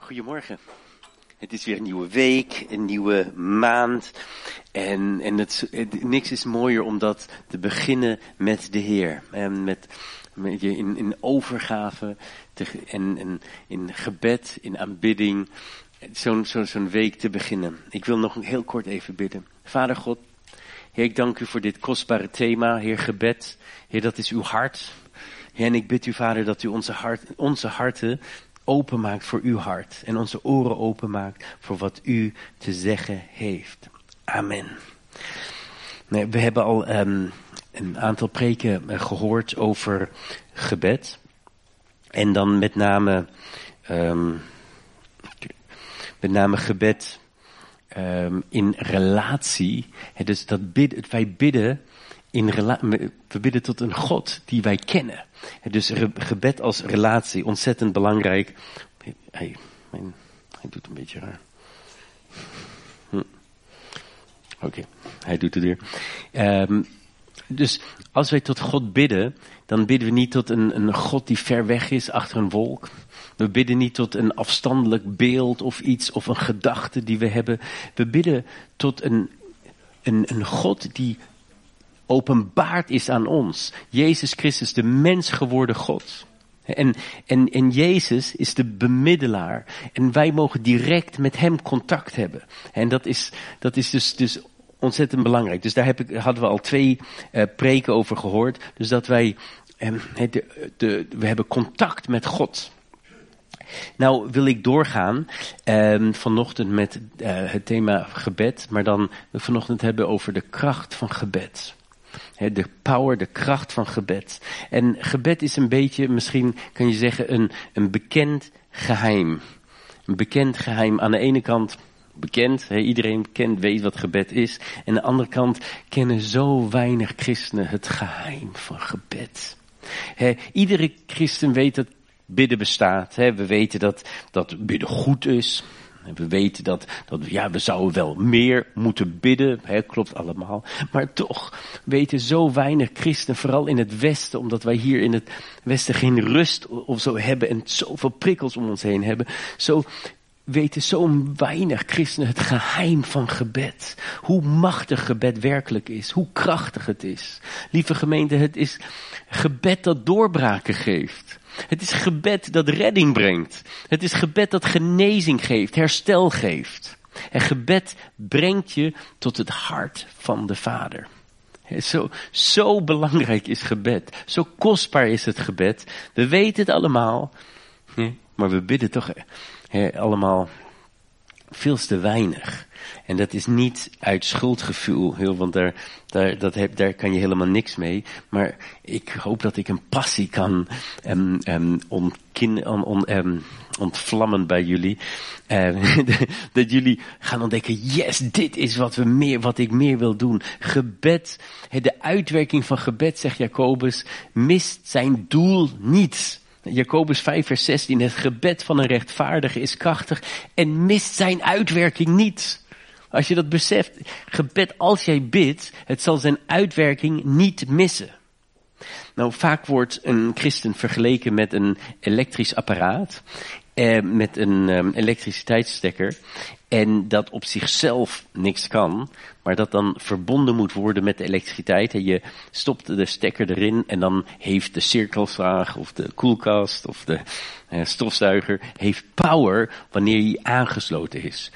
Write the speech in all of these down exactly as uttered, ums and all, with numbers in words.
Goedemorgen. Het is weer een nieuwe week, een nieuwe maand. En, en het, het, niks is mooier om dat te beginnen met de Heer. En met, met je in, in overgave te, en, en in gebed, in aanbidding. Zo'n, zo, zo'n week te beginnen. Ik wil nog heel kort even bidden. Vader God, Heer, ik dank u voor dit kostbare thema. Heer, gebed. Heer, dat is uw hart. Heer, en ik bid u, Vader, dat u onze, hart, onze harten openmaakt voor uw hart. En onze oren openmaakt voor wat u te zeggen heeft. Amen. Nee, we hebben al um, een aantal preken uh, gehoord over gebed. En dan met name, um, met name gebed um, in relatie. He, dus dat bidden, wij bidden in rela- we bidden tot een God die wij kennen. Dus gebed als relatie, ontzettend belangrijk. Hey, mijn, hij doet een beetje raar. Hm. Oké, okay, hij doet het weer. Um, dus als wij tot God bidden, dan bidden we niet tot een, een God die ver weg is achter een wolk. We bidden niet tot een afstandelijk beeld of iets of een gedachte die we hebben. We bidden tot een, een, een God die openbaard is aan ons. Jezus Christus, de mens geworden God. En, en, en Jezus is de bemiddelaar. En wij mogen direct met hem contact hebben. En dat is, dat is dus, dus ontzettend belangrijk. Dus daar heb ik, hadden we al twee uh, preken over gehoord. Dus dat wij, um, de, de, we hebben contact met God. Nou wil ik doorgaan um, vanochtend met uh, het thema gebed. Maar dan wil ik vanochtend hebben over de kracht van gebed. He, de power, de kracht van gebed. En gebed is een beetje, misschien kan je zeggen, een, een bekend geheim. Een bekend geheim. Aan de ene kant bekend, he, iedereen kent, weet wat gebed is. En aan de andere kant kennen zo weinig christenen het geheim van gebed. He, iedere christen weet dat bidden bestaat. He, we weten dat, dat bidden goed is. We weten dat, dat ja, we zouden wel meer moeten bidden, hè, klopt allemaal. Maar toch weten zo weinig christenen, vooral in het Westen, omdat wij hier in het Westen geen rust of zo hebben en zoveel prikkels om ons heen hebben. Zo weten zo weinig christenen het geheim van gebed. Hoe machtig gebed werkelijk is, hoe krachtig het is. Lieve gemeente, het is gebed dat doorbraken geeft. Het is gebed dat redding brengt. Het is gebed dat genezing geeft, herstel geeft. En gebed brengt je tot het hart van de Vader. Zo, zo belangrijk is gebed. Zo kostbaar is het gebed. We weten het allemaal. Maar we bidden toch allemaal veel te weinig. En dat is niet uit schuldgevoel, heel, want daar, daar, dat heb, daar kan je helemaal niks mee. Maar ik hoop dat ik een passie kan um, um, ontkin, on, on, um, ontvlammen bij jullie. Uh, dat jullie gaan ontdekken, yes, dit is wat, we meer, wat ik meer wil doen. Gebed, de uitwerking van gebed, zegt Jacobus, mist zijn doel niet. Jacobus vijf vers zestien, het gebed van een rechtvaardige is krachtig en mist zijn uitwerking niet. Als je dat beseft, gebed als jij bidt, het zal zijn uitwerking niet missen. Nou, vaak wordt een christen vergeleken met een elektrisch apparaat, eh, met een um, elektriciteitsstekker. En dat op zichzelf niks kan, maar dat dan verbonden moet worden met de elektriciteit. En je stopt de stekker erin en dan heeft de cirkelzaag of de koelkast of de uh, stofzuiger heeft power wanneer hij aangesloten is.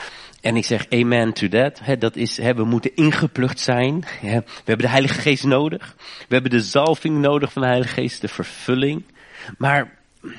En ik zeg amen to that. He, dat is, he, we moeten ingeplucht zijn. He, we hebben de Heilige Geest nodig. We hebben de zalving nodig van de Heilige Geest, de vervulling. Maar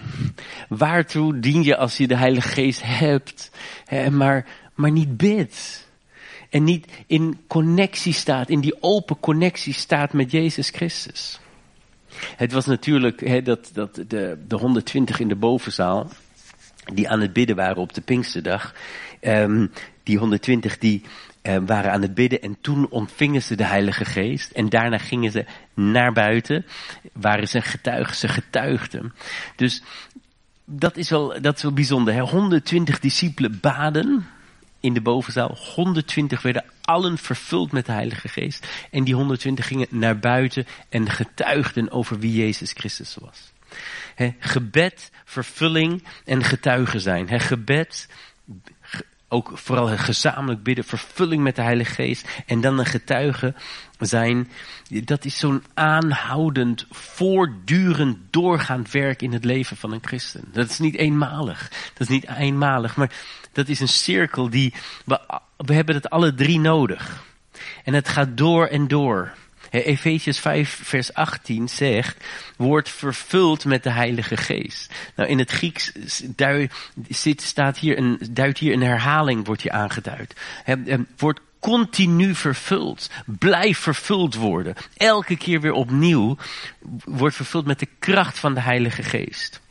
waartoe dien je als je de Heilige Geest hebt, he, maar, maar niet bidt? En niet in connectie staat, in die open connectie staat met Jezus Christus. Het was natuurlijk he, dat, dat de, de honderdtwintig in de bovenzaal, die aan het bidden waren op de Pinksterdag. Um, die honderdtwintig die uh, waren aan het bidden en toen ontvingen ze de Heilige Geest. En daarna gingen ze naar buiten, waren ze getuigen, ze getuigden. Dus dat is wel, dat is wel bijzonder. Hè? honderdtwintig discipelen baden in de bovenzaal. honderdtwintig werden allen vervuld met de Heilige Geest. En die honderdtwintig gingen naar buiten en getuigden over wie Jezus Christus was. He, gebed, vervulling en getuige zijn. He, gebed, ge, ook vooral gezamenlijk bidden, vervulling met de Heilige Geest. En dan een getuige zijn. Dat is zo'n aanhoudend, voortdurend, doorgaand werk in het leven van een christen. Dat is niet eenmalig. Dat is niet eenmalig, maar dat is een cirkel die, we, we hebben het alle drie nodig. En het gaat door en door. Efesiërs vijf vers achttien zegt, wordt vervuld met de Heilige Geest. Nou, in het Grieks duid, zit, staat hier een, duidt hier een herhaling, wordt hier aangeduid. He, wordt continu vervuld. Blijf vervuld worden. Elke keer weer opnieuw wordt vervuld met de kracht van de Heilige Geest.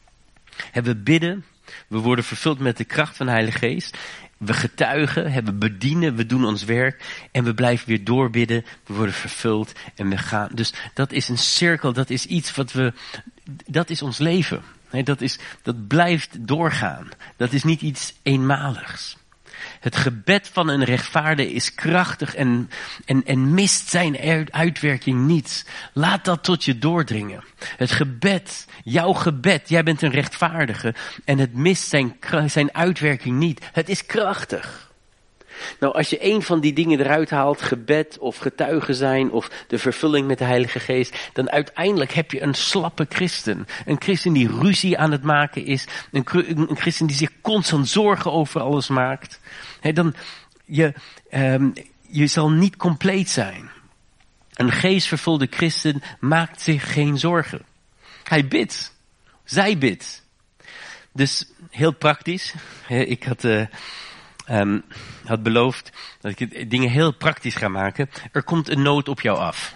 He, we bidden, we worden vervuld met de kracht van de Heilige Geest. We getuigen, we bedienen, we doen ons werk en we blijven weer doorbidden. We worden vervuld en we gaan. Dus dat is een cirkel, dat is iets wat we, dat is ons leven. Dat is, dat blijft doorgaan. Dat is niet iets eenmaligs. Het gebed van een rechtvaardige is krachtig en, en, en mist zijn uitwerking niet. Laat dat tot je doordringen. Het gebed, jouw gebed, jij bent een rechtvaardige en het mist zijn, zijn uitwerking niet. Het is krachtig. Nou, als je een van die dingen eruit haalt, gebed of getuigen zijn of de vervulling met de Heilige Geest, dan uiteindelijk heb je een slappe christen. Een christen die ruzie aan het maken is. Een, een christen die zich constant zorgen over alles maakt. He, dan, je, um, je zal niet compleet zijn. Een geestvervulde christen maakt zich geen zorgen. Hij bidt. Zij bidt. Dus heel praktisch. Ik had... Uh, Um, had beloofd dat ik dingen heel praktisch ga maken. Er komt een nood op jou af.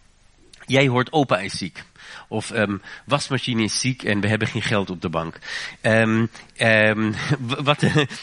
Jij hoort opa is ziek. Of um, wasmachine is ziek en we hebben geen geld op de bank. Um, um, wat,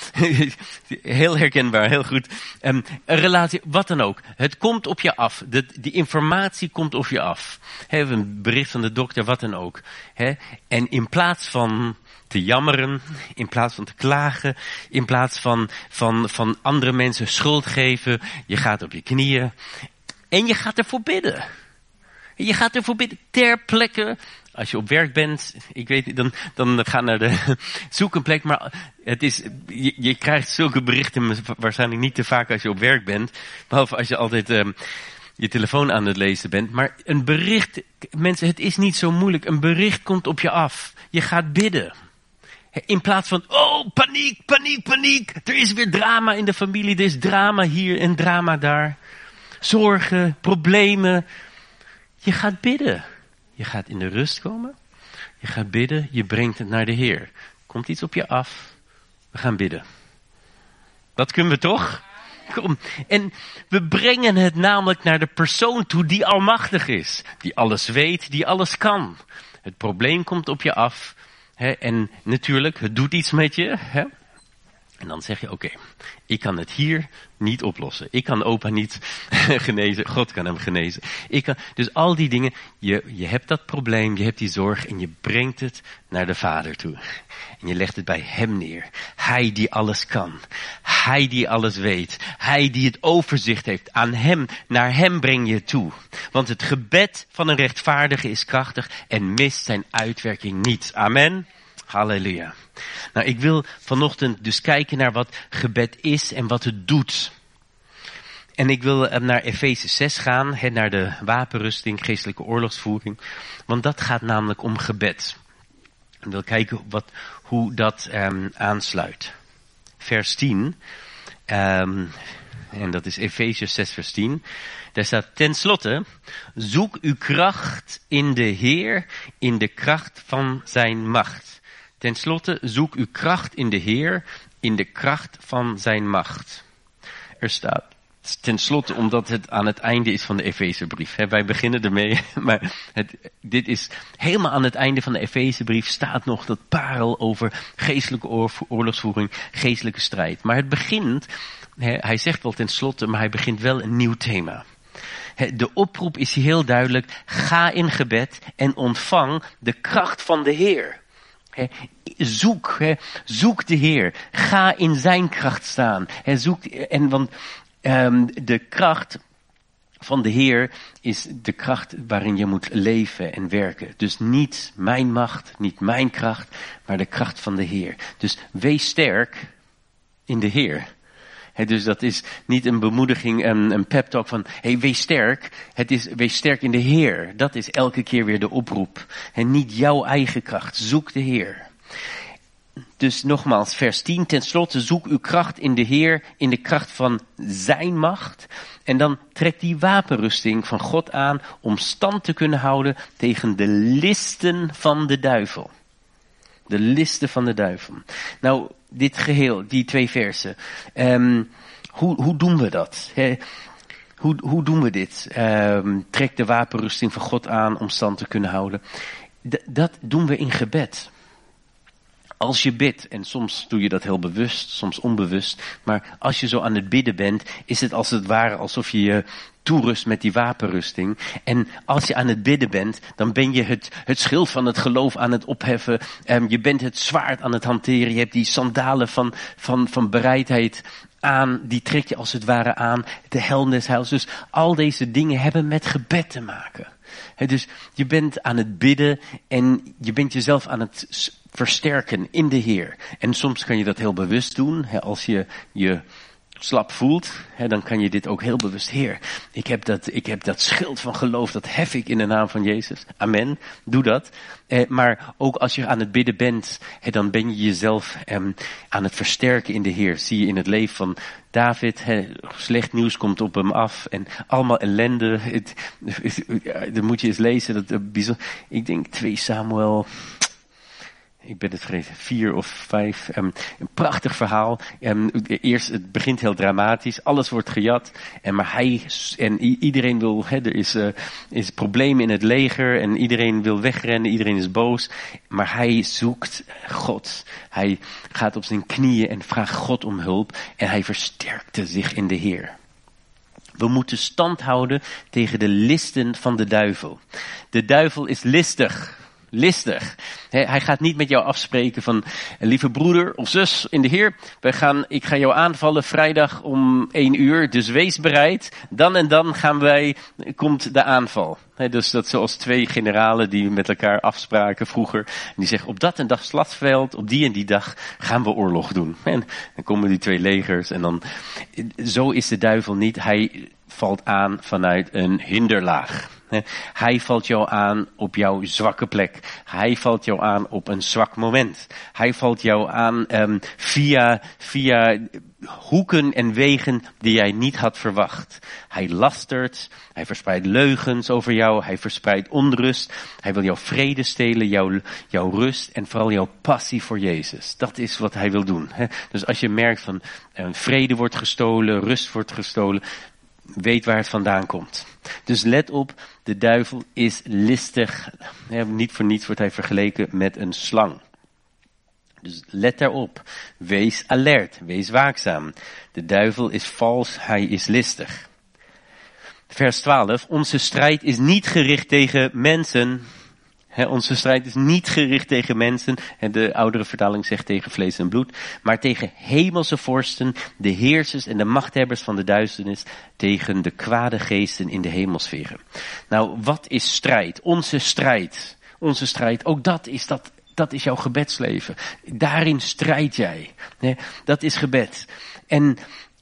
heel herkenbaar, heel goed. Um, een relatie, wat dan ook. Het komt op je af. De, die informatie komt op je af. He, een bericht van de dokter, wat dan ook. He, en in plaats van te jammeren, in plaats van te klagen, in plaats van, van, van andere mensen schuld geven, je gaat op je knieën en je gaat ervoor bidden. Je gaat ervoor bidden ter plekke. Als je op werk bent, ik weet niet, dan, dan ga naar de, zoek een plek, maar het is, je, je krijgt zulke berichten waarschijnlijk niet te vaak als je op werk bent, behalve als je altijd um, je telefoon aan het lezen bent. Maar een bericht, mensen, het is niet zo moeilijk. Een bericht komt op je af. Je gaat bidden. In plaats van, oh, paniek, paniek, paniek. Er is weer drama in de familie. Er is drama hier en drama daar. Zorgen, problemen. Je gaat bidden. Je gaat in de rust komen. Je gaat bidden. Je brengt het naar de Heer. Komt iets op je af. We gaan bidden. Dat kunnen we toch? Kom. En we brengen het namelijk naar de persoon toe die almachtig is. Die alles weet, die alles kan. Het probleem komt op je af. He, en natuurlijk, het doet iets met je. He? En dan zeg je, oké, okay, ik kan het hier niet oplossen. Ik kan opa niet genezen. God kan hem genezen. Ik kan, dus al die dingen, je, je hebt dat probleem, je hebt die zorg en je brengt het naar de Vader toe. En je legt het bij hem neer. Hij die alles kan. Hij die alles weet. Hij die het overzicht heeft. Aan hem, naar hem breng je het toe. Want het gebed van een rechtvaardige is krachtig en mist zijn uitwerking niet. Amen. Halleluja. Nou, ik wil vanochtend dus kijken naar wat gebed is en wat het doet. En ik wil naar Efeze zes gaan, he, naar de wapenrusting, geestelijke oorlogsvoering. Want dat gaat namelijk om gebed. Ik wil kijken wat, hoe dat um, aansluit. Vers tien. Um, en dat is Efeze zes vers tien. Daar staat, tenslotte, zoek uw kracht in de Heer, in de kracht van zijn macht. Ten slotte, zoek uw kracht in de Heer, in de kracht van zijn macht. Er staat, ten slotte, omdat het aan het einde is van de Efezebrief. He, wij beginnen ermee, maar het, dit is helemaal aan het einde van de Efezebrief staat nog dat parel over geestelijke oorlogsvoering, geestelijke strijd. Maar het begint, he, hij zegt wel ten slotte, maar hij begint wel een nieuw thema. He, de oproep is heel duidelijk, ga in gebed en ontvang de kracht van de Heer. He, zoek, he, zoek de Heer. Ga in zijn kracht staan. He, zoek, en want um, de kracht van de Heer is de kracht waarin je moet leven en werken. Dus niet mijn macht, niet mijn kracht, maar de kracht van de Heer. Dus wees sterk in de Heer. He, dus dat is niet een bemoediging, een, een pep talk van, hey, wees sterk. Het is, wees sterk in de Heer. Dat is elke keer weer de oproep. En niet jouw eigen kracht. Zoek de Heer. Dus nogmaals, vers tien. Ten slotte, zoek uw kracht in de Heer, in de kracht van zijn macht. En dan trek die wapenrusting van God aan om stand te kunnen houden tegen de listen van de duivel. De listen van de duivel. Nou, dit geheel, die twee versen. Um, hoe, hoe doen we dat? He, hoe, hoe doen we dit? Um, trek de wapenrusting van God aan om stand te kunnen houden. D- dat doen we in gebed. Als je bidt, en soms doe je dat heel bewust, soms onbewust, maar als je zo aan het bidden bent, is het als het ware alsof je je toerust met die wapenrusting. En als je aan het bidden bent, dan ben je het, het schild van het geloof aan het opheffen. Um, je bent het zwaard aan het hanteren. Je hebt die sandalen van, van, van bereidheid aan. Die trek je als het ware aan. De helm des heils. Dus al deze dingen hebben met gebed te maken. He, dus je bent aan het bidden en je bent jezelf aan het versterken in de Heer. En soms kan je dat heel bewust doen. He, als je je slap voelt, he, dan kan je dit ook heel bewust. Heer, ik heb dat, ik heb dat schild van geloof, dat hef ik in de naam van Jezus. Amen. Doe dat. Eh, maar ook als je aan het bidden bent, he, dan ben je jezelf eh, aan het versterken in de Heer. Zie je in het leven van David, he, slecht nieuws komt op hem af en allemaal ellende. Het, het, het, dan moet je eens lezen. Dat, uh, bijzonder, ik denk twee Samuel... Ik ben het vergeten, vier of vijf. Um, een prachtig verhaal. Um, eerst, het begint heel dramatisch. Alles wordt gejat. En maar hij, en i- iedereen wil, he, er is, uh, is problemen in het leger. En iedereen wil wegrennen. Iedereen is boos. Maar hij zoekt God. Hij gaat op zijn knieën en vraagt God om hulp. En hij versterkte zich in de Heer. We moeten stand houden tegen de listen van de duivel. De duivel is listig. Listig. He, hij gaat niet met jou afspreken van, lieve broeder of zus in de Heer, wij gaan, ik ga jou aanvallen vrijdag om één uur, dus wees bereid. Dan en dan gaan wij, komt de aanval. He, dus dat zoals twee generalen die met elkaar afspraken vroeger. En die zeggen, op dat en dat slagveld, op die en die dag gaan we oorlog doen. En dan komen die twee legers en dan, zo is de duivel niet. Hij valt aan vanuit een hinderlaag. Hij valt jou aan op jouw zwakke plek. Hij valt jou aan op een zwak moment. Hij valt jou aan um, via, via hoeken en wegen die jij niet had verwacht. Hij lastert, hij verspreidt leugens over jou, hij verspreidt onrust. Hij wil jouw vrede stelen, jouw, jouw rust en vooral jouw passie voor Jezus. Dat is wat hij wil doen. Hè? Dus als je merkt van uh, vrede wordt gestolen, rust wordt gestolen, weet waar het vandaan komt. Dus let op, de duivel is listig. Ja, niet voor niets wordt hij vergeleken met een slang. Dus let daarop. Wees alert, wees waakzaam. De duivel is vals, hij is listig. Vers twaalf, onze strijd is niet gericht tegen mensen. He, onze strijd is niet gericht tegen mensen. En de oudere vertaling zegt tegen vlees en bloed. Maar tegen hemelse vorsten, de heersers en de machthebbers van de duisternis. Tegen de kwade geesten in de hemelsferen. Nou, wat is strijd? Onze strijd. Onze strijd, ook dat is, dat, dat is jouw gebedsleven. Daarin strijd jij. He, dat is gebed. En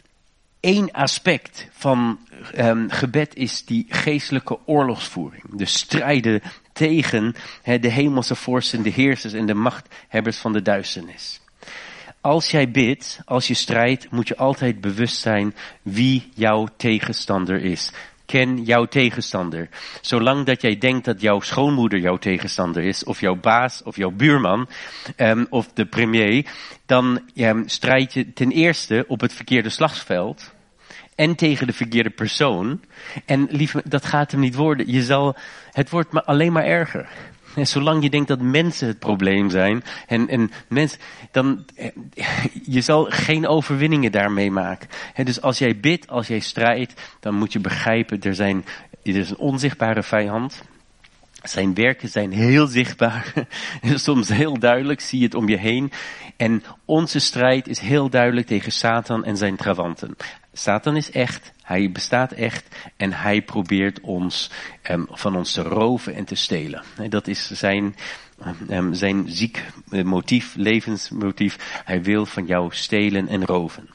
één aspect van um, gebed is die geestelijke oorlogsvoering. De strijden tegen he, de hemelse vorsten, de heersers en de machthebbers van de duisternis. Als jij bidt, als je strijdt, moet je altijd bewust zijn wie jouw tegenstander is. Ken jouw tegenstander. Zolang dat jij denkt dat jouw schoonmoeder jouw tegenstander is, of jouw baas, of jouw buurman, um, of de premier, dan um, strijd je ten eerste op het verkeerde slagveld. En tegen de verkeerde persoon. En lief, dat gaat hem niet worden. Je zal, het wordt maar alleen maar erger. En zolang je denkt dat mensen het probleem zijn. En, en mensen, dan, je zal geen overwinningen daarmee maken. He, dus als jij bidt, als jij strijdt, dan moet je begrijpen, er zijn, er is een onzichtbare vijand. Zijn werken zijn heel zichtbaar. Soms heel duidelijk, zie je het om je heen. En onze strijd is heel duidelijk tegen Satan en zijn trawanten. Satan is echt, Hij bestaat echt en hij probeert ons um, van ons te roven en te stelen. Dat is zijn, um, zijn ziek motief, levensmotief. Hij wil van jou stelen en roven.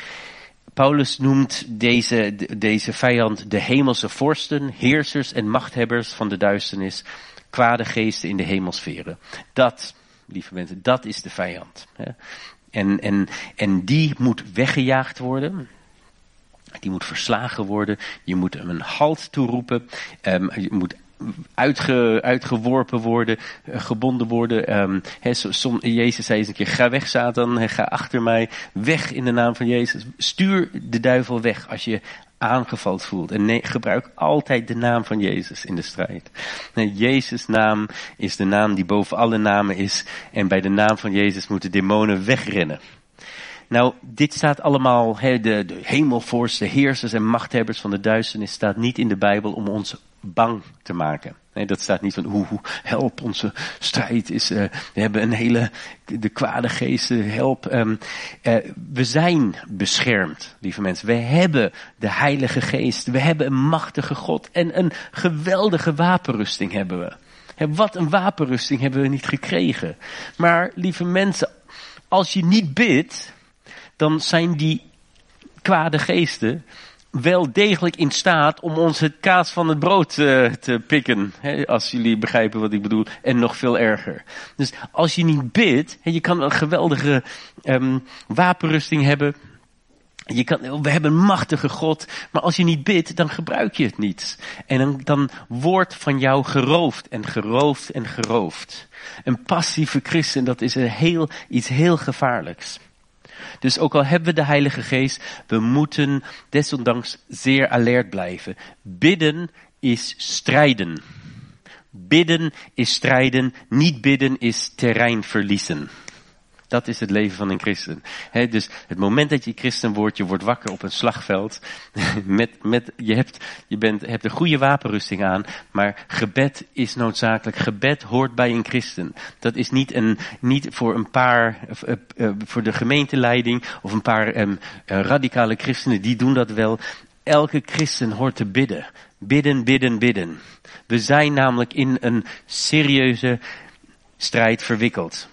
Paulus noemt deze, deze vijand de hemelse vorsten, heersers en machthebbers van de duisternis, kwade geesten in de hemelsferen. Dat, lieve mensen, dat is de vijand. En, en, en die moet weggejaagd worden. Die moet verslagen worden. Je moet hem een halt toeroepen. Um, je moet uitge, uitgeworpen worden, gebonden worden. Um, he, som, Jezus zei eens een keer, ga weg Satan, he, ga achter mij, weg in de naam van Jezus. Stuur de duivel weg als je aangevallen voelt. En nee, gebruik altijd de naam van Jezus in de strijd. Nee, Jezus' naam is de naam die boven alle namen is. En bij de naam van Jezus moeten demonen wegrennen. Nou, dit staat allemaal, he, de, de hemelvorsten, heersers en machthebbers van de duisternis staat niet in de Bijbel om ons bang te maken. Nee, dat staat niet van, hoe, hoe help, onze strijd is, uh, we hebben een hele, de kwade geesten, help. Um, uh, we zijn beschermd, lieve mensen. We hebben de Heilige Geest. We hebben een machtige God en een geweldige wapenrusting hebben we. He, wat een wapenrusting hebben we niet gekregen. Maar, lieve mensen, als je niet bidt, dan zijn die kwade geesten wel degelijk in staat om ons het kaas van het brood uh, te pikken. Hè, als jullie begrijpen wat ik bedoel. En nog veel erger. Dus als je niet bidt, hè, je kan een geweldige um, wapenrusting hebben. Je kan, we hebben een machtige God. Maar als je niet bidt, dan gebruik je het niet. En dan, dan wordt van jou geroofd en geroofd en geroofd. Een passieve christen, dat is een heel, iets heel gevaarlijks. Dus ook al hebben we de Heilige Geest, we moeten desondanks zeer alert blijven. Bidden is strijden. Bidden is strijden, niet bidden is terrein verliezen. Dat is het leven van een christen. He, dus het moment dat je christen wordt, je wordt wakker op een slagveld. Met, met, je hebt, je bent, hebt een goede wapenrusting aan, maar gebed is noodzakelijk. Gebed hoort bij een christen. Dat is niet, een, niet voor een paar, uh, uh, voor de gemeenteleiding of een paar um, uh, radicale christenen, die doen dat wel. Elke christen hoort te bidden. Bidden, bidden, bidden. We zijn namelijk in een serieuze strijd verwikkeld.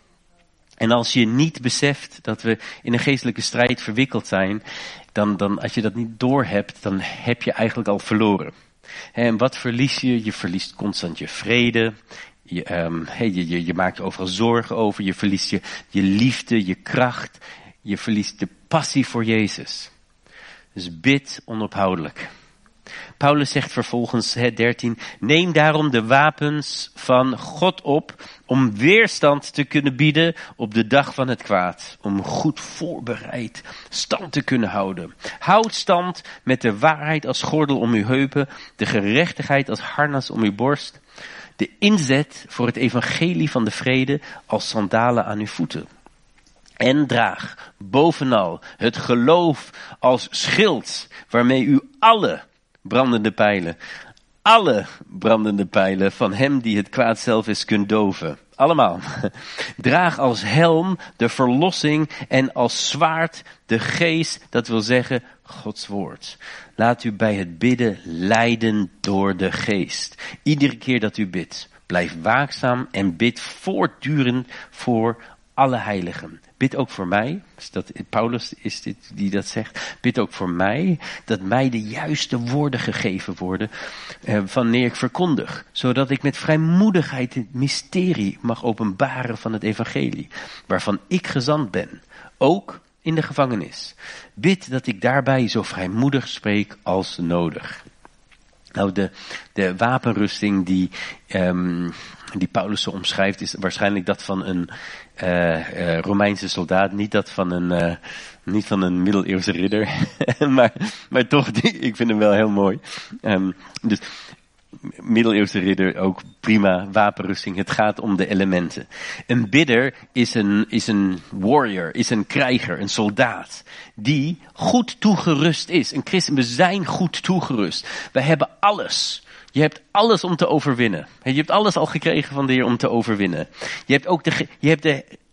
En als je niet beseft dat we in een geestelijke strijd verwikkeld zijn, dan, dan als je dat niet doorhebt, dan heb je eigenlijk al verloren. En wat verlies je? Je verliest constant je vrede. Je, um, hey, je, je, je maakt je overal zorgen over. Je verliest je, je liefde, je kracht. Je verliest de passie voor Jezus. Dus bid onophoudelijk. Paulus zegt vervolgens, dertien, neem daarom de wapens van God op om weerstand te kunnen bieden op de dag van het kwaad. Om goed voorbereid stand te kunnen houden. Houd stand met de waarheid als gordel om uw heupen, de gerechtigheid als harnas om uw borst, de inzet voor het evangelie van de vrede als sandalen aan uw voeten. En draag bovenal het geloof als schild waarmee u alle brandende pijlen, alle brandende pijlen van hem die het kwaad zelf is kunt doven. Allemaal. Draag als helm de verlossing en als zwaard de geest, dat wil zeggen Gods woord. Laat u bij het bidden leiden door de geest. Iedere keer dat u bidt, blijf waakzaam en bid voortdurend voor alle heiligen. Bid ook voor mij, dat, Paulus is dit die dat zegt, bid ook voor mij, dat mij de juiste woorden gegeven worden, eh, wanneer ik verkondig, zodat ik met vrijmoedigheid het mysterie mag openbaren van het evangelie, waarvan ik gezant ben, ook in de gevangenis. Bid dat ik daarbij zo vrijmoedig spreek als nodig. Nou, de, de wapenrusting die, um, die Paulus zo omschrijft, is waarschijnlijk dat van een uh, uh, Romeinse soldaat, niet dat van een, uh, niet van een middeleeuwse ridder, maar, maar toch, die, ik vind hem wel heel mooi. Um, dus middeleeuwse ridder, ook prima wapenrusting. Het gaat om de elementen. Een bidder is een, is een warrior, is een krijger, een soldaat, die goed toegerust is. Een christen, we zijn goed toegerust. We hebben alles. Je hebt alles om te overwinnen. Je hebt alles al gekregen van de Heer om te overwinnen. Je hebt ook de, je hebt de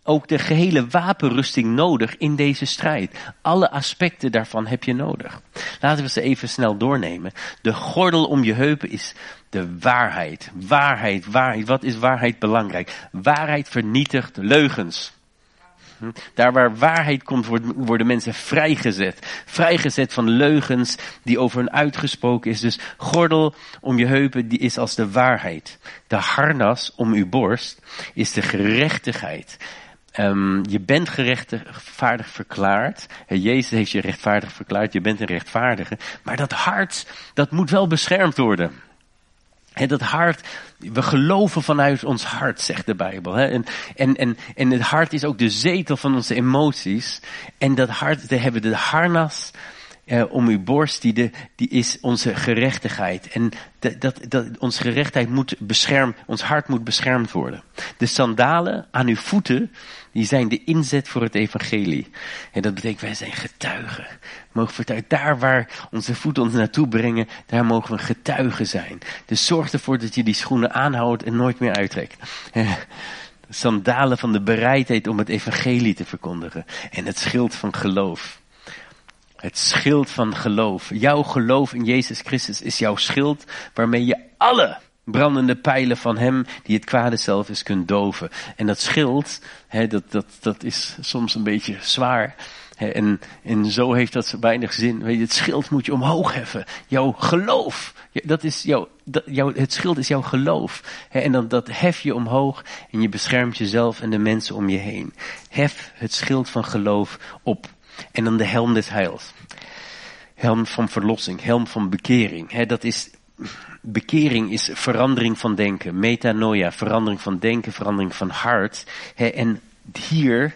ook de gehele wapenrusting nodig in deze strijd. Alle aspecten daarvan heb je nodig. Laten we ze even snel doornemen. De gordel om je heupen is de waarheid. Waarheid, waarheid. Wat is waarheid belangrijk? Waarheid vernietigt leugens. Daar waar waarheid komt, worden mensen vrijgezet. Vrijgezet van leugens die over hen uitgesproken is. Dus gordel om je heupen, die is als de waarheid. De harnas om uw borst is de gerechtigheid. Um, je bent gerechtvaardig verklaard. Jezus heeft je rechtvaardig verklaard. Je bent een rechtvaardige. Maar dat hart, dat moet wel beschermd worden. En dat hart, we geloven vanuit ons hart, zegt de Bijbel. Hè? En, en, en, en het hart is ook de zetel van onze emoties. En dat hart, daar hebben we de harnas eh, om uw borst, die, de, die is onze gerechtigheid. En dat, dat, dat, onze gerechtigheid moet beschermd, ons hart moet beschermd worden. De sandalen aan uw voeten, die zijn de inzet voor het evangelie. En dat betekent, wij zijn getuigen. Mogen vertuigen. Daar waar onze voeten ons naartoe brengen, daar mogen we getuigen zijn. Dus zorg ervoor dat je die schoenen aanhoudt en nooit meer uittrekt. Sandalen van de bereidheid om het evangelie te verkondigen. En het schild van geloof. Het schild van geloof. Jouw geloof in Jezus Christus is jouw schild waarmee je alle brandende pijlen van hem die het kwade zelf is kunt doven. En dat schild, hè, dat, dat, dat is soms een beetje zwaar. Hè, en, en zo heeft dat weinig zin. Weet je, het schild moet je omhoog heffen. Jouw geloof. Dat is jouw, dat, jouw, het schild is jouw geloof. Hè, en dan dat hef je omhoog en je beschermt jezelf en de mensen om je heen. Hef het schild van geloof op. En dan de helm des heils. Helm van verlossing, helm van bekering. Hè, dat is, bekering is verandering van denken. Metanoia, verandering van denken, verandering van hart. Hè, en hier,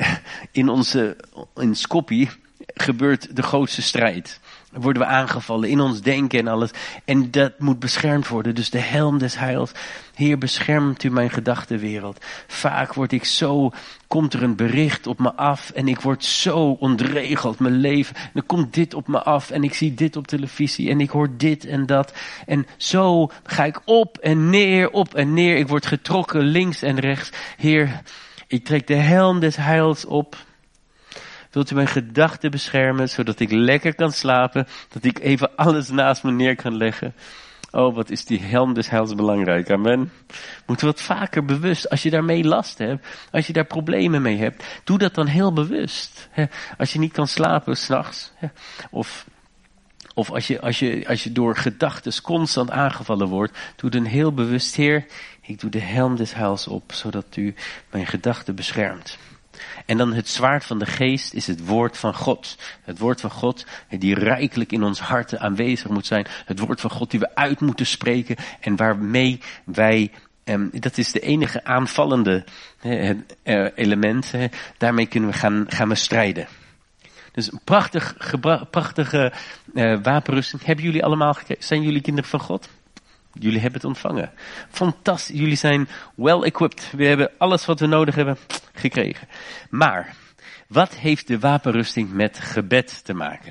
in onze, in Skopje, gebeurt de grootste strijd. Worden we aangevallen in ons denken en alles. En dat moet beschermd worden. Dus de helm des heils. Heer, beschermt u mijn gedachtenwereld. Vaak word ik zo, komt er een bericht op me af. En ik word zo ontregeld, mijn leven. En dan komt dit op me af. En ik zie dit op televisie. En ik hoor dit en dat. En zo ga ik op en neer, op en neer. Ik word getrokken links en rechts. Heer, ik trek de helm des heils op. Wilt u mijn gedachten beschermen, zodat ik lekker kan slapen, dat ik even alles naast me neer kan leggen. Oh, wat is die helm des heils belangrijk, amen. Moeten we wat vaker bewust, als je daarmee last hebt, als je daar problemen mee hebt, doe dat dan heel bewust. Hè? Als je niet kan slapen 's nachts, hè? of... Of als je, als je, als je door gedachten constant aangevallen wordt, doe dan heel bewust, Heer, ik doe de helm des heils op, zodat u mijn gedachten beschermt. En dan het zwaard van de geest is het woord van God. Het woord van God die rijkelijk in ons harten aanwezig moet zijn. Het woord van God die we uit moeten spreken en waarmee wij, eh, dat is de enige aanvallende eh, element, eh, daarmee kunnen we gaan, gaan we strijden. Dus een prachtig, gebra- prachtige uh, wapenrusting. Hebben jullie allemaal gekregen? Zijn jullie kinderen van God? Jullie hebben het ontvangen. Fantastisch. Jullie zijn well equipped. We hebben alles wat we nodig hebben gekregen. Maar, wat heeft de wapenrusting met gebed te maken?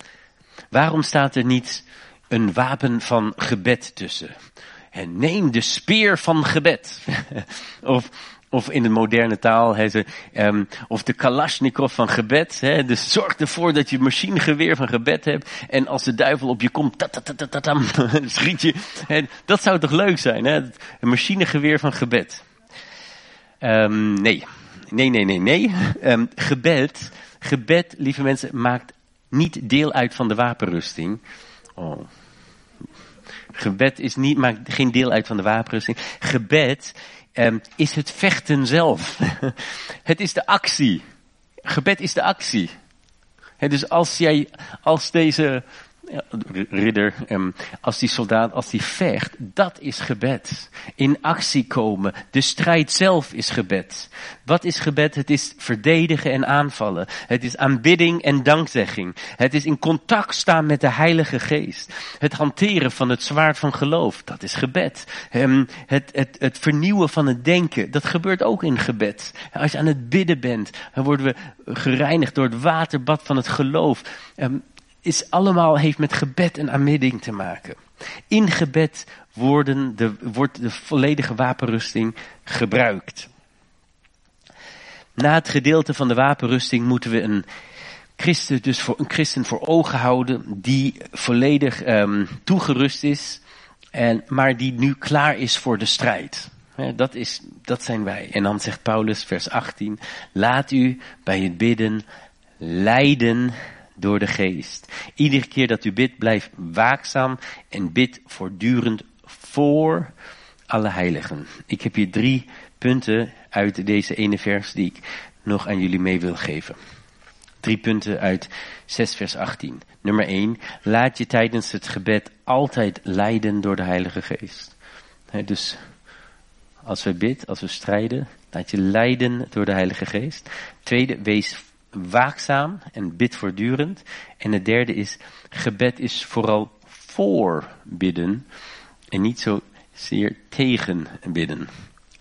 Waarom staat er niet een wapen van gebed tussen? En neem de speer van gebed. of... Of in de moderne taal, he, ze, um, of de Kalashnikov van gebed. He, dus zorg ervoor dat je een machinegeweer van gebed hebt. En als de duivel op je komt, tatatatam, schiet je. He, dat zou toch leuk zijn, hè? Een machinegeweer van gebed. Um, nee, nee, nee, nee, nee. Um, gebed, gebed, lieve mensen, maakt niet deel uit van de wapenrusting. Oh. Gebed is niet, maakt geen deel uit van de wapenrusting. Gebed Um, is het vechten zelf. Het is de actie. Gebed is de actie. He, dus als jij, als deze ja, ridder, um, als die soldaat, als die vecht, dat is gebed. In actie komen. De strijd zelf is gebed. Wat is gebed? Het is verdedigen en aanvallen. Het is aanbidding en dankzegging. Het is in contact staan met de Heilige Geest. Het hanteren van het zwaard van geloof, dat is gebed. Um, het, het, het vernieuwen van het denken, dat gebeurt ook in gebed. Als je aan het bidden bent, dan worden we gereinigd door het waterbad van het geloof. Um, is allemaal, heeft met gebed en aanbidding te maken. In gebed worden de, wordt de volledige wapenrusting gebruikt. Na het gedeelte van de wapenrusting moeten we een christen, dus voor een christen voor ogen houden die volledig um, toegerust is, en, maar die nu klaar is voor de strijd. Ja, dat is, dat zijn wij. En dan zegt Paulus, vers achttien, laat u bij het bidden leiden door de geest. Iedere keer dat u bidt, blijf waakzaam en bid voortdurend voor alle heiligen. Ik heb hier drie punten uit deze ene vers die ik nog aan jullie mee wil geven. Drie punten uit zes vers achttien. Nummer één, laat je tijdens het gebed altijd leiden door de Heilige Geest. He, dus als we bidden, als we strijden, laat je leiden door de Heilige Geest. Tweede, wees waakzaam en bid voortdurend. En het derde is, gebed is vooral voor bidden en niet zozeer tegen bidden.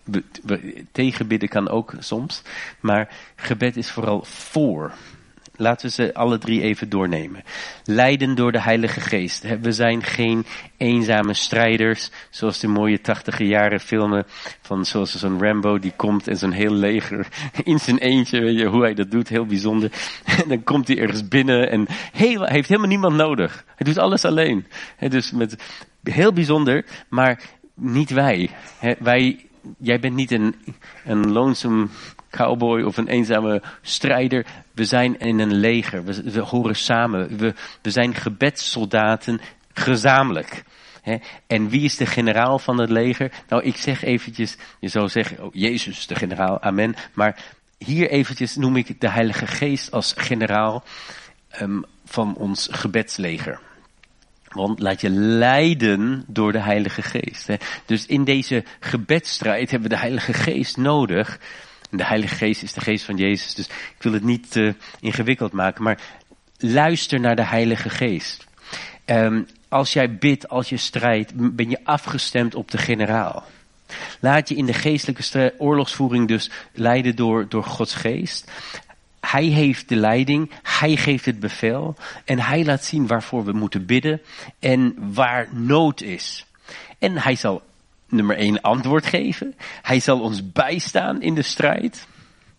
Tegen bidden kan ook soms, maar gebed is vooral voor. Laten we ze alle drie even doornemen. Leiden door de Heilige Geest. We zijn geen eenzame strijders, zoals de mooie tachtiger jaren filmen van zoals zo'n Rambo die komt en zo'n heel leger in zijn eentje, weet je hoe hij dat doet, heel bijzonder. En dan komt hij ergens binnen en heel, hij heeft helemaal niemand nodig. Hij doet alles alleen. He, dus met, heel bijzonder, maar niet wij. He, wij, jij bent niet een, een lonesome cowboy of een eenzame strijder. We zijn in een leger. We, we horen samen. We, we zijn gebedssoldaten gezamenlijk. He? En wie is de generaal van het leger? Nou, ik zeg eventjes, je zou zeggen, oh, Jezus de generaal, amen. Maar hier eventjes noem ik de Heilige Geest als generaal um, van ons gebedsleger. Want laat je leiden door de Heilige Geest. Hè? Dus in deze gebedsstrijd hebben we de Heilige Geest nodig. En de Heilige Geest is de geest van Jezus. Dus ik wil het niet uh, ingewikkeld maken. Maar luister naar de Heilige Geest. Um, als jij bidt, als je strijdt, ben je afgestemd op de generaal. Laat je in de geestelijke strijd, oorlogsvoering dus leiden door, door Gods geest. Hij heeft de leiding, hij geeft het bevel en hij laat zien waarvoor we moeten bidden en waar nood is. En hij zal nummer één antwoord geven, hij zal ons bijstaan in de strijd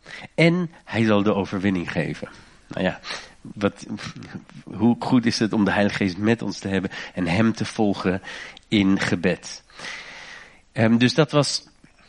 en hij zal de overwinning geven. Nou ja, wat, hoe goed is het om de Heilige Geest met ons te hebben en hem te volgen in gebed. Um, dus dat was...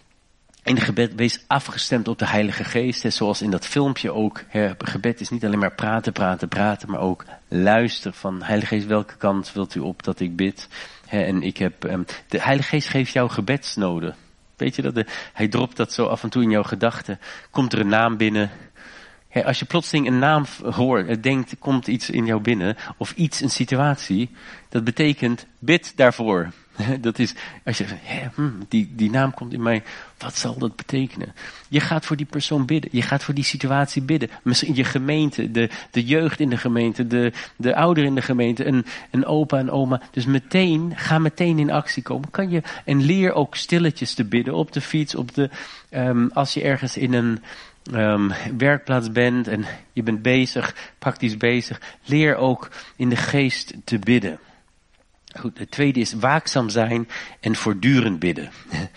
In het gebed, wees afgestemd op de Heilige Geest. Hè, zoals in dat filmpje ook. Hè, gebed is niet alleen maar praten, praten, praten. Maar ook luisteren van Heilige Geest, welke kant wilt u op dat ik bid? Hè, en ik heb, um, de Heilige Geest geeft jou gebedsnoden. Weet je dat? De, hij dropt dat zo af en toe in jouw gedachten. Komt er een naam binnen. Hè, als je plotseling een naam hoort, denkt, komt iets in jou binnen. Of iets, een situatie. Dat betekent, bid daarvoor. Dat is, als je zegt, hé, hm, die, die naam komt in mij, wat zal dat betekenen? Je gaat voor die persoon bidden, je gaat voor die situatie bidden. Misschien je gemeente, de, de jeugd in de gemeente, de, de ouder in de gemeente, een, een opa en oma. Dus meteen, ga meteen in actie komen. Kan je, en leer ook stilletjes te bidden, op de fiets, op de, um, als je ergens in een um, werkplaats bent en je bent bezig, praktisch bezig. Leer ook in de geest te bidden. Goed, het tweede is waakzaam zijn en voortdurend bidden.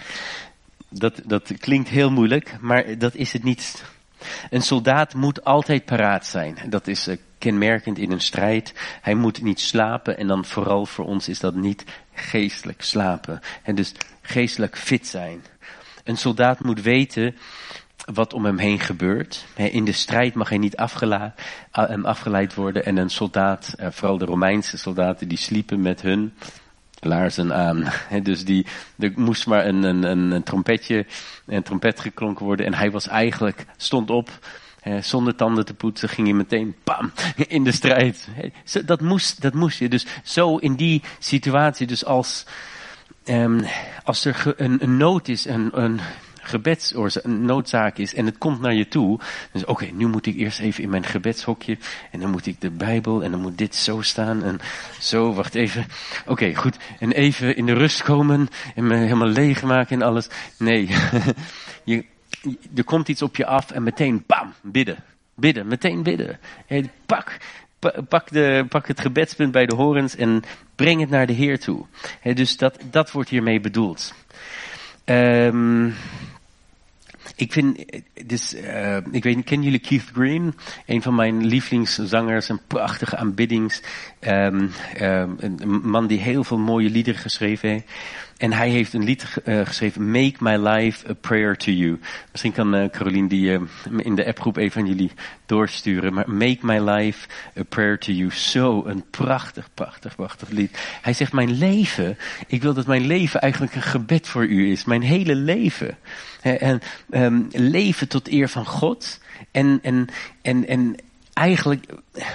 Dat, dat klinkt heel moeilijk, maar dat is het niet. Een soldaat moet altijd paraat zijn. Dat is uh, kenmerkend in een strijd. Hij moet niet slapen en dan vooral voor ons is dat niet geestelijk slapen. En dus geestelijk fit zijn. Een soldaat moet weten wat om hem heen gebeurt. In de strijd mag hij niet afgela- afgeleid worden. En een soldaat, vooral de Romeinse soldaten, die sliepen met hun laarzen aan. Dus die, er moest maar een, een, een trompetje, een trompet geklonken worden. En hij was eigenlijk, stond op, zonder tanden te poetsen, ging hij meteen, bam, in de strijd. Dat moest, dat moest je. Dus zo in die situatie, dus als, um, als er een, een nood is, een, een gebedsoorzaak, een noodzaak is en het komt naar je toe. Dus oké, okay, nu moet ik eerst even in mijn gebedshokje en dan moet ik de Bijbel en dan moet dit zo staan en zo, wacht even. Oké, okay, goed. En even in de rust komen en me helemaal leegmaken en alles. Nee, je, er komt iets op je af en meteen bam, bidden. Bidden, meteen bidden. Hey, pak, pak, de, pak het gebedspunt bij de horens en breng het naar de Heer toe. Hey, dus dat, dat wordt hiermee bedoeld. Um, ik vind, dus, uh, ik weet niet, kennen jullie Keith Green? Een van mijn lievelingszangers, een prachtige aanbiddings, um, um, een man die heel veel mooie liederen geschreven heeft. En hij heeft een lied uh, geschreven, Make My Life a Prayer to You. Misschien kan uh, Caroline die uh, in de appgroep even aan jullie doorsturen. Maar Make My Life a Prayer to You. Zo een prachtig, prachtig, prachtig lied. Hij zegt, mijn leven, ik wil dat mijn leven eigenlijk een gebed voor u is. Mijn hele leven. En um, leven tot eer van God. En, en, en, en eigenlijk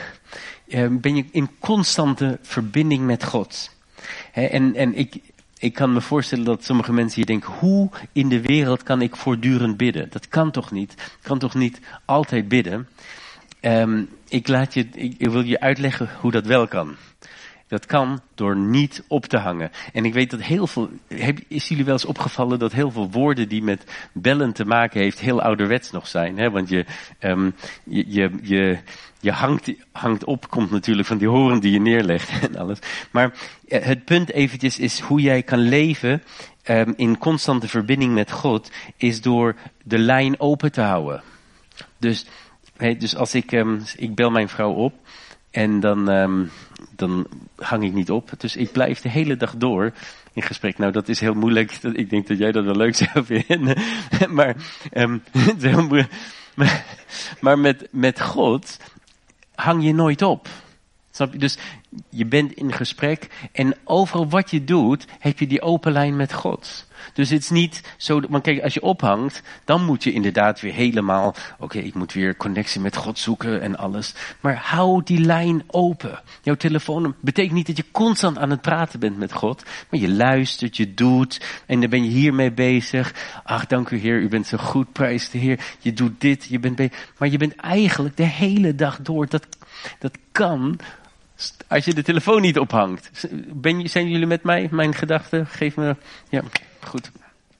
uh, ben je in constante verbinding met God. En, en ik... Ik kan me voorstellen dat sommige mensen hier denken, hoe in de wereld kan ik voortdurend bidden? Dat kan toch niet? Ik kan toch niet altijd bidden? Um, ik, laat je, ik, ik wil je uitleggen hoe dat wel kan. Dat kan door niet op te hangen. En ik weet dat heel veel, heb, is jullie wel eens opgevallen dat heel veel woorden die met bellen te maken heeft, heel ouderwets nog zijn. Hè? Want je, um, je, je, je, je hangt, hangt op, komt natuurlijk van die horen die je neerlegt en alles. Maar het punt eventjes is hoe jij kan leven um, in constante verbinding met God, is door de lijn open te houden. Dus, hey, dus als ik, um, ik bel mijn vrouw op en dan, um, dan hang ik niet op. Dus ik blijf de hele dag door in gesprek. Nou, dat is heel moeilijk. Ik denk dat jij dat wel leuk zou vinden. Maar, um, het is heel moeilijk. Maar, maar met, met God hang je nooit op. Snap je? Dus je bent in gesprek en overal wat je doet, heb je die open lijn met God. Dus het is niet zo, want kijk, als je ophangt, dan moet je inderdaad weer helemaal, oké, okay, ik moet weer connectie met God zoeken en alles. Maar hou die lijn open. Jouw telefoon betekent niet dat je constant aan het praten bent met God, maar je luistert, je doet en dan ben je hiermee bezig. Ach, dank u Heer, u bent zo goed, prijs de Heer. Je doet dit, je bent bezig. Maar je bent eigenlijk de hele dag door, dat, dat kan als je de telefoon niet ophangt. Ben je, zijn jullie met mij? Mijn gedachten? Geef me, ja. Goed.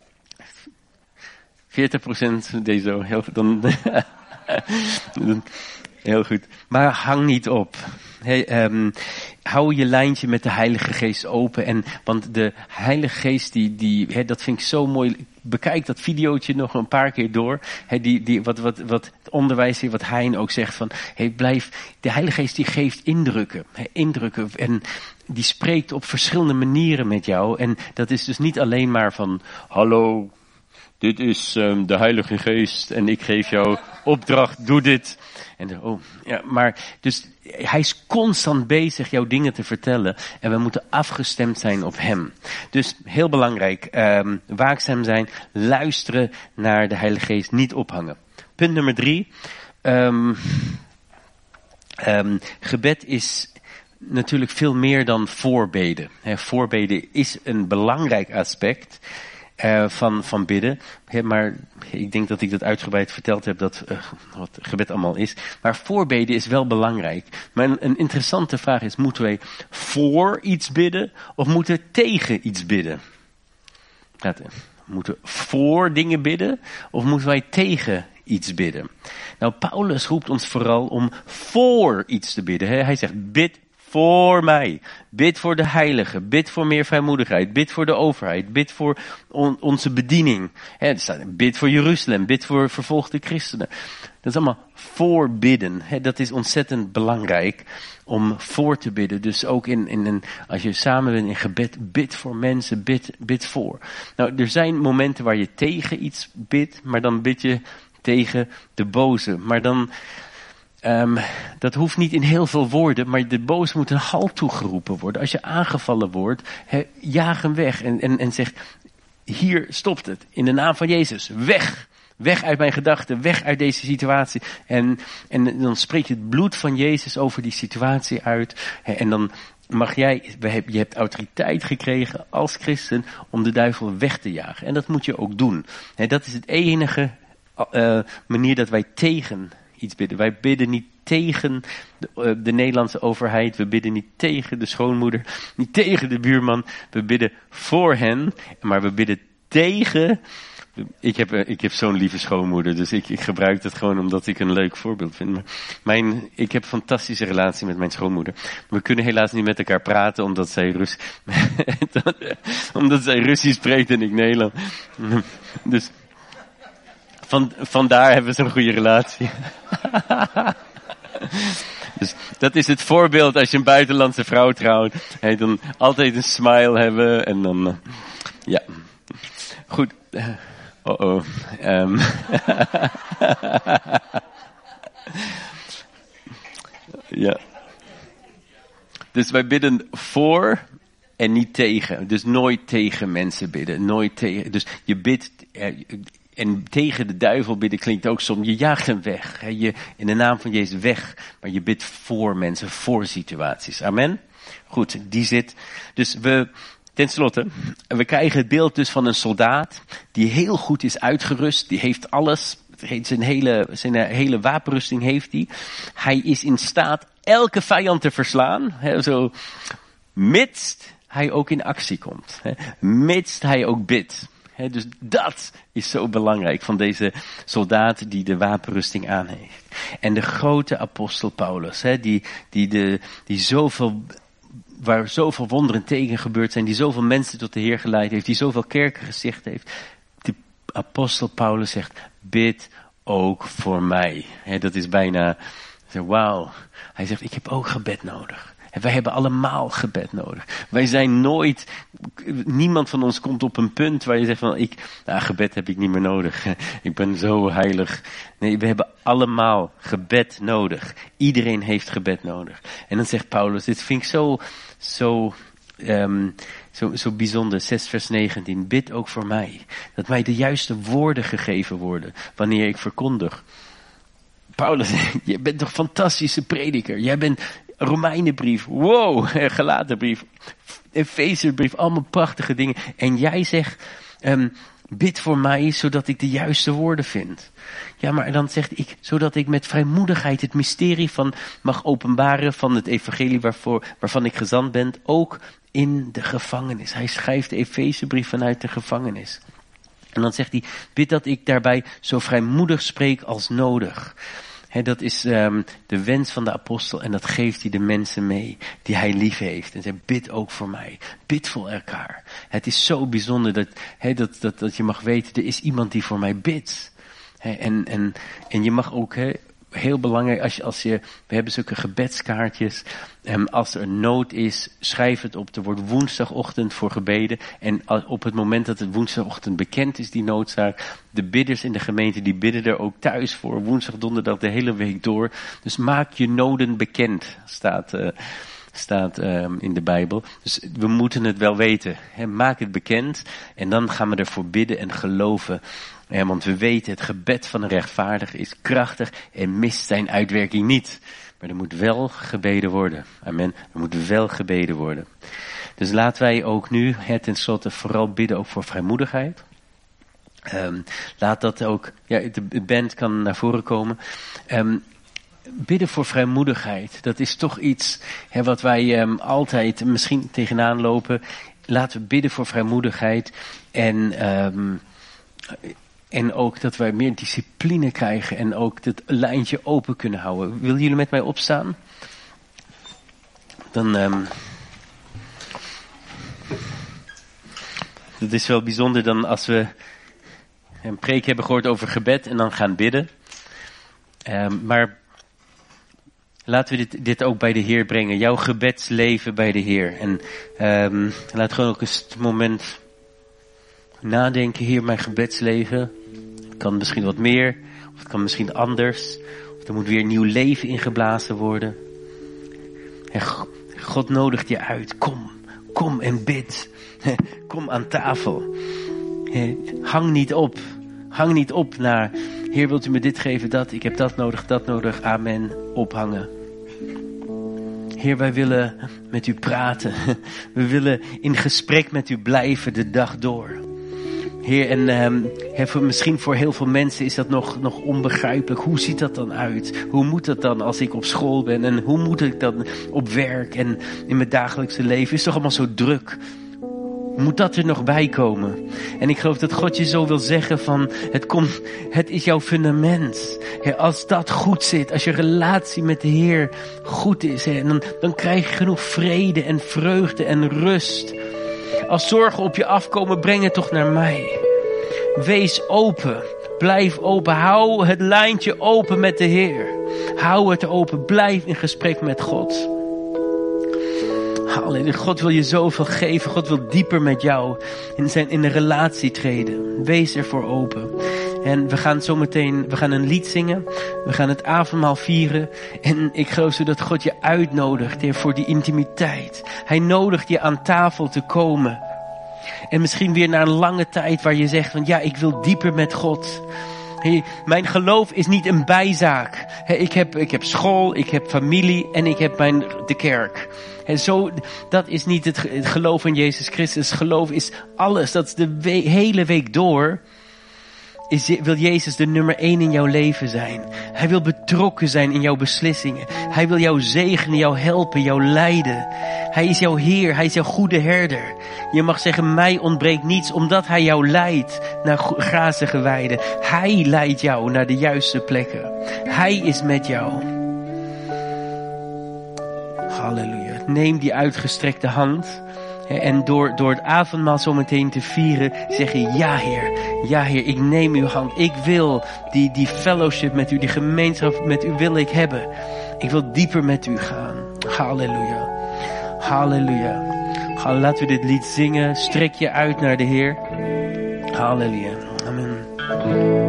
veertig procent deze, heel, dan, heel goed. Maar hang niet op. Hey, um, hou je lijntje met de Heilige Geest open. En, want de Heilige Geest, die, die, he, dat vind ik zo mooi. Bekijk dat videootje nog een paar keer door. He, die, die, wat, wat, wat het onderwijs hier, wat Hein ook zegt van, hey, blijf, de Heilige Geest die geeft indrukken. He, indrukken. En die spreekt op verschillende manieren met jou. En dat is dus niet alleen maar van, hallo, dit is um, de Heilige Geest en ik geef jou opdracht, doe dit. En oh, ja, maar dus hij is constant bezig jouw dingen te vertellen en we moeten afgestemd zijn op hem. Dus heel belangrijk, um, waakzaam zijn, luisteren naar de Heilige Geest, niet ophangen. Punt nummer drie, um, um, gebed is natuurlijk veel meer dan voorbeden. He, voorbeden is een belangrijk aspect Uh, van, van bidden. He, maar ik denk dat ik dat uitgebreid verteld heb, dat uh, wat gebed allemaal is. Maar voorbeden is wel belangrijk. Maar een, een interessante vraag is, moeten wij voor iets bidden of moeten we tegen iets bidden? Gaat, moeten we voor dingen bidden of moeten wij tegen iets bidden? Nou, Paulus roept ons vooral om voor iets te bidden. He, hij zegt, bid voor mij. Bid voor de heiligen. Bid voor meer vrijmoedigheid. Bid voor de overheid. Bid voor on, onze bediening. He, er staat, bid voor Jeruzalem. Bid voor vervolgde christenen. Dat is allemaal voorbidden. He, dat is ontzettend belangrijk om voor te bidden. Dus ook in, in een, als je samen bent in gebed, bid voor mensen. Bid, bid voor. Nou, er zijn momenten waar je tegen iets bidt, maar dan bid je tegen de boze. Maar dan Um, dat hoeft niet in heel veel woorden, maar de boze moet een halt toegeroepen worden. Als je aangevallen wordt, he, jaag hem weg en, en, en zeg, hier stopt het. In de naam van Jezus, weg. Weg uit mijn gedachten, weg uit deze situatie. En, en dan spreek je het bloed van Jezus over die situatie uit. He, en dan mag jij, je hebt autoriteit gekregen als christen om de duivel weg te jagen. En dat moet je ook doen. He, dat is het enige uh, manier dat wij tegen iets bidden. Wij bidden niet tegen de, uh, de Nederlandse overheid. We bidden niet tegen de schoonmoeder. Niet tegen de buurman. We bidden voor hen. Maar we bidden tegen. Ik heb, uh, ik heb zo'n lieve schoonmoeder. Dus ik, ik gebruik het gewoon omdat ik een leuk voorbeeld vind. Maar mijn, ik heb een fantastische relatie met mijn schoonmoeder. We kunnen helaas niet met elkaar praten. Omdat zij, Rus, omdat zij Russisch spreekt en ik Nederlands. Dus van, vandaar hebben we zo'n goede relatie. Dus dat is het voorbeeld als je een buitenlandse vrouw trouwt. Hey, dan altijd een smile hebben en dan, uh, ja. Goed. Oh oh. Um. Ja. Dus wij bidden voor en niet tegen. Dus nooit tegen mensen bidden. Nooit tegen. Dus je bidt, en tegen de duivel bidden klinkt ook soms, je jaagt hem weg. Je, in de naam van Jezus weg. Maar je bidt voor mensen, voor situaties. Amen. Goed, die zit. Dus we, ten slotte, we krijgen het beeld dus van een soldaat die heel goed is uitgerust. Die heeft alles. Zijn hele, zijn hele wapenrusting heeft hij. Hij is in staat elke vijand te verslaan. He, zo, mits hij ook in actie komt. He, mits hij ook bidt. He, dus dat is zo belangrijk van deze soldaat die de wapenrusting aan heeft. En de grote apostel Paulus, he, die, die, de, die zoveel, waar zoveel wonderen tegen gebeurd zijn, die zoveel mensen tot de Heer geleid heeft, die zoveel kerken gesticht heeft. De apostel Paulus zegt, bid ook voor mij. He, dat is bijna, wauw. Hij zegt, ik heb ook gebed nodig. En wij hebben allemaal gebed nodig. Wij zijn nooit, niemand van ons komt op een punt waar je zegt van, ik, nou, gebed heb ik niet meer nodig. Ik ben zo heilig. Nee, we hebben allemaal gebed nodig. Iedereen heeft gebed nodig. En dan zegt Paulus, dit vind ik zo, zo, um, zo, zo bijzonder. zes vers negentien, bid ook voor mij. Dat mij de juiste woorden gegeven worden, wanneer ik verkondig. Paulus, je bent toch een fantastische prediker. Jij bent Romeinenbrief, wow, Galatenbrief, Efezebrief, allemaal prachtige dingen. En jij zegt, um, bid voor mij, zodat ik de juiste woorden vind. Ja, maar dan zegt ik, zodat ik met vrijmoedigheid het mysterie van mag openbaren van het evangelie waarvoor, waarvan ik gezant ben, ook in de gevangenis. Hij schrijft de Efezebrief vanuit de gevangenis. En dan zegt hij, bid dat ik daarbij zo vrijmoedig spreek als nodig. He, dat is um, de wens van de apostel en dat geeft hij de mensen mee die hij lief heeft. En zegt, bid ook voor mij. Bid voor elkaar. Het is zo bijzonder dat, he, dat, dat, dat je mag weten, er is iemand die voor mij bidt. He, en, en, en je mag ook, he, heel belangrijk, als je, als je, we hebben zulke gebedskaartjes. Um, als er een nood is, schrijf het op. Er wordt woensdagochtend voor gebeden. En op het moment dat het woensdagochtend bekend is, die noodzaak. De bidders in de gemeente, die bidden er ook thuis voor. Woensdag, donderdag, de hele week door. Dus maak je noden bekend, staat, uh, staat um, in de Bijbel. Dus we moeten het wel weten. Hè? Maak het bekend. En dan gaan we ervoor bidden en geloven. Ja, want we weten, het gebed van een rechtvaardige is krachtig en mist zijn uitwerking niet. Maar er moet wel gebeden worden. Amen. Er moet wel gebeden worden. Dus laten wij ook nu, hè, ten slotte, vooral bidden ook voor vrijmoedigheid. Um, laat dat ook, ja, de band kan naar voren komen. Um, bidden voor vrijmoedigheid, dat is toch iets, hè, wat wij um, altijd misschien tegenaan lopen. Laten we bidden voor vrijmoedigheid en... Um, En ook dat wij meer discipline krijgen en ook het lijntje open kunnen houden. Willen jullie met mij opstaan? Dan, um, het is wel bijzonder dan als we een preek hebben gehoord over gebed en dan gaan bidden. Um, maar laten we dit, dit ook bij de Heer brengen. Jouw gebedsleven bij de Heer. En um, laat gewoon ook eens het moment nadenken, Heer, mijn gebedsleven. Het kan misschien wat meer, of het kan misschien anders. Of er moet weer nieuw leven ingeblazen worden. En God nodigt je uit. Kom, kom en bid. Kom aan tafel. Hang niet op. Hang niet op naar, Heer, wilt u me dit geven, dat? Ik heb dat nodig, dat nodig. Amen. Ophangen. Heer, wij willen met u praten. We willen in gesprek met u blijven de dag door. Heer, en um, voor, misschien voor heel veel mensen is dat nog, nog onbegrijpelijk. Hoe ziet dat dan uit? Hoe moet dat dan als ik op school ben? En hoe moet ik dan op werk en in mijn dagelijkse leven? Het is toch allemaal zo druk? Moet dat er nog bij komen? En ik geloof dat God je zo wil zeggen van, het komt, het is jouw fundament. Heer, als dat goed zit, als je relatie met de Heer goed is, heer, dan, dan krijg je genoeg vrede en vreugde en rust. Als zorgen op je afkomen, breng het toch naar mij. Wees open. Blijf open. Hou het lijntje open met de Heer. Hou het open. Blijf in gesprek met God. Halleluja. God wil je zoveel geven. God wil dieper met jou in, zijn, in een relatie treden. Wees ervoor open. En we gaan zometeen, we gaan een lied zingen. We gaan het avondmaal vieren. En ik geloof zo dat God je uitnodigt Heer, voor die intimiteit. Hij nodigt je aan tafel te komen. En misschien weer na een lange tijd waar je zegt van ja, ik wil dieper met God. Hey, mijn geloof is niet een bijzaak. Hey, ik, heb, ik heb school, ik heb familie en ik heb mijn, de kerk. En zo, dat is niet het, het geloof in Jezus Christus. Geloof is alles. Dat is de we, hele week door. Is, wil Jezus de nummer één in jouw leven zijn. Hij wil betrokken zijn in jouw beslissingen. Hij wil jou zegenen, jou helpen, jou leiden. Hij is jouw Heer, hij is jouw goede herder. Je mag zeggen, mij ontbreekt niets, omdat hij jou leidt naar grazige weiden. Hij leidt jou naar de juiste plekken. Hij is met jou. Halleluja. Neem die uitgestrekte hand. En door, door het avondmaal zo meteen te vieren, zeg je, ja Heer, ja Heer, ik neem uw hand. Ik wil die, die fellowship met u, die gemeenschap met u wil ik hebben. Ik wil dieper met u gaan. Halleluja. Halleluja. Laten we dit lied zingen. Strek je uit naar de Heer. Halleluja. Amen.